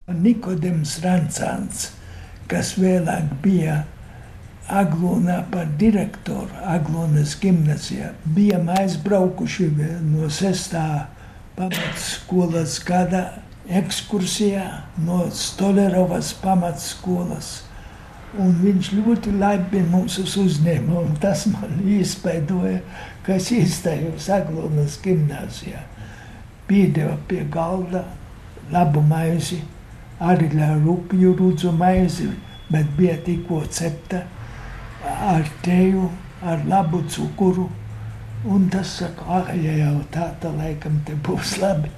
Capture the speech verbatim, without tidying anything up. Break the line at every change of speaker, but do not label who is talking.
Nikodems Rancāns, kas vēlāk bija Aglonā par direktoru Aglonas gimnazijā, bijām aizbraukuši no sestā pamatskolas gada ekskursijā no Stolerovas pamatskolas. Un viņš ļoti labi mums uzņēma, un tas man iespaidoja, ka es iestājos Aglonas gimnazijā. Piedeva pie galda labu maizi, arī rupju rudzu maizi, bet bija tikko cepta ar teju, ar labu cukuru. Un tas saka, ah, ja jau tā, tā laikam te būs labi.